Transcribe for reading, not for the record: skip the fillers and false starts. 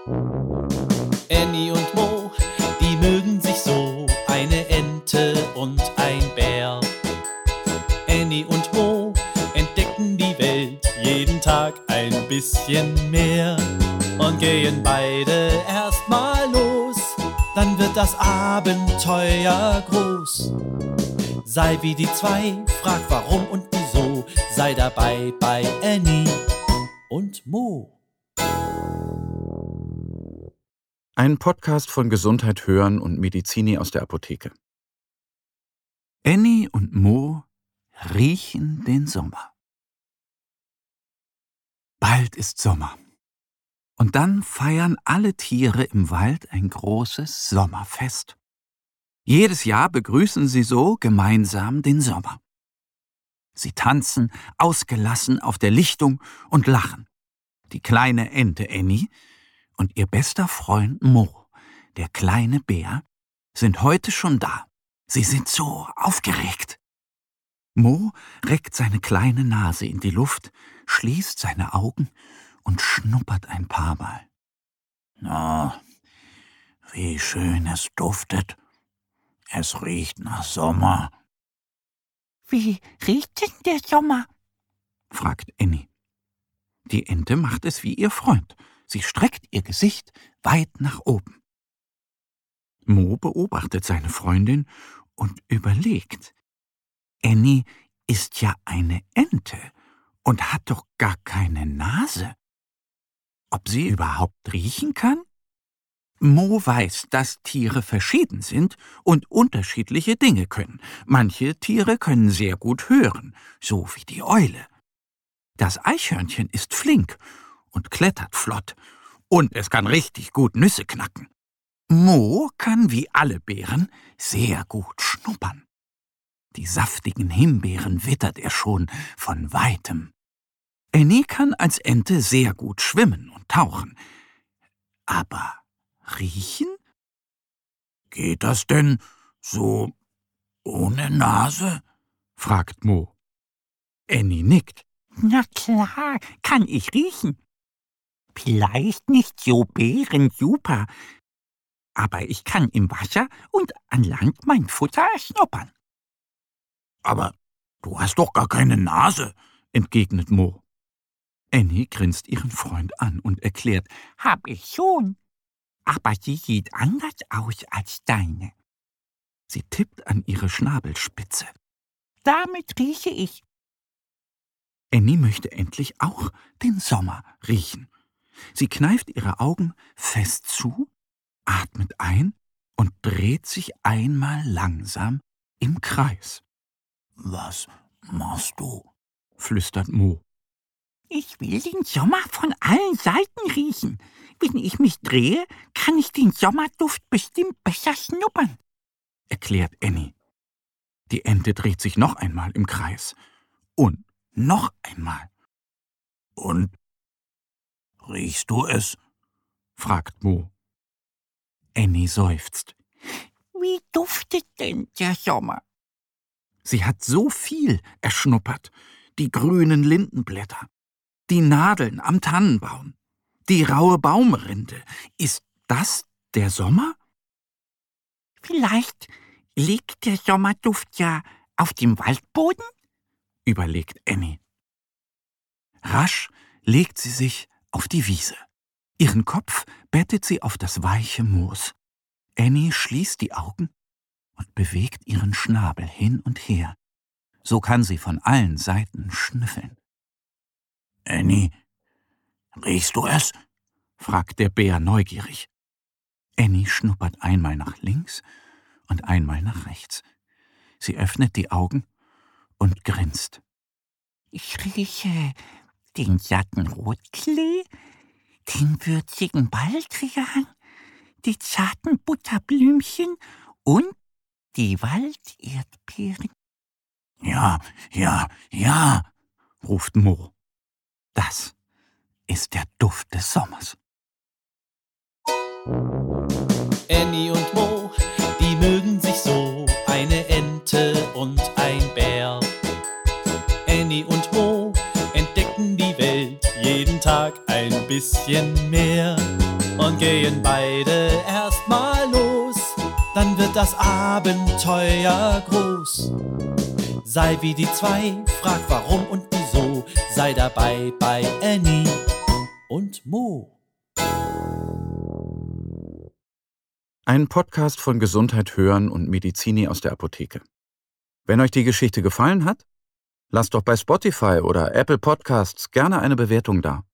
Annie und Mo, die mögen sich so, eine Ente und ein Bär. Annie und Mo entdecken die Welt jeden Tag ein bisschen mehr und gehen beide erstmal los, dann wird das Abenteuer groß. Sei wie die zwei, frag warum und wieso, sei dabei bei Annie und Mo. Ein Podcast von Gesundheit hören und Medizini aus der Apotheke. Annie und Mo riechen den Sommer. Bald ist Sommer. Und dann feiern alle Tiere im Wald ein großes Sommerfest. Jedes Jahr begrüßen sie so gemeinsam den Sommer. Sie tanzen ausgelassen auf der Lichtung und lachen. Die kleine Ente Annie und ihr bester Freund Mo, der kleine Bär, sind heute schon da. Sie sind so aufgeregt. Mo reckt seine kleine Nase in die Luft, schließt seine Augen und schnuppert ein paar Mal. Na, wie schön es duftet. Es riecht nach Sommer. Wie riecht denn der Sommer? Fragt Annie. Die Ente macht es wie ihr Freund. Sie streckt ihr Gesicht weit nach oben. Mo beobachtet seine Freundin und überlegt. Annie ist ja eine Ente und hat doch gar keine Nase. Ob sie überhaupt riechen kann? Mo weiß, dass Tiere verschieden sind und unterschiedliche Dinge können. Manche Tiere können sehr gut hören, so wie die Eule. Das Eichhörnchen ist flink und klettert flott. Und es kann richtig gut Nüsse knacken. Mo kann wie alle Bären sehr gut schnuppern. Die saftigen Himbeeren wittert er schon von weitem. Annie kann als Ente sehr gut schwimmen und tauchen. Aber riechen? Geht das denn so ohne Nase? Fragt Mo. Annie nickt. Na klar, kann ich riechen. Vielleicht nicht so bärensuper, aber ich kann im Wasser und an Land mein Futter schnuppern. Aber du hast doch gar keine Nase, entgegnet Mo. Annie grinst ihren Freund an und erklärt, Hab ich schon, aber sie sieht anders aus als deine. Sie tippt an ihre Schnabelspitze. Damit rieche ich. Annie möchte endlich auch den Sommer riechen. Sie kneift ihre Augen fest zu, atmet ein und dreht sich einmal langsam im Kreis. Was machst du? Flüstert Mo. Ich will den Sommer von allen Seiten riechen. Wenn ich mich drehe, kann ich den Sommerduft bestimmt besser schnuppern, erklärt Annie. Die Ente dreht sich noch einmal im Kreis. Und noch einmal. Und riechst du es? Fragt Mo. Annie seufzt. Wie duftet denn der Sommer? Sie hat so viel erschnuppert. Die grünen Lindenblätter, die Nadeln am Tannenbaum, die raue Baumrinde. Ist das der Sommer? Vielleicht liegt der Sommerduft ja auf dem Waldboden? Überlegt Annie. Rasch legt sie sich auf die Wiese. Ihren Kopf bettet sie auf das weiche Moos. Annie schließt die Augen und bewegt ihren Schnabel hin und her. So kann sie von allen Seiten schnüffeln. Annie, riechst du es? Fragt der Bär neugierig. Annie schnuppert einmal nach links und einmal nach rechts. Sie öffnet die Augen und grinst. Ich rieche den satten Rotklee, den würzigen Baldrian, die zarten Butterblümchen und die Walderdbeeren. Ja, ja, ja, ruft Mo. Das ist der Duft des Sommers. Annie und Mo, die mögen sich so, eine Ente und ein Bär. Annie und Mo entdecken die Welt jeden Tag ein bisschen mehr und gehen beide erstmal los. Dann wird das Abenteuer groß. Sei wie die zwei, frag warum und wieso. Sei dabei bei Annie und Mo. Ein Podcast von Gesundheit hören und Medizini aus der Apotheke. Wenn euch die Geschichte gefallen hat, lasst doch bei Spotify oder Apple Podcasts gerne eine Bewertung da.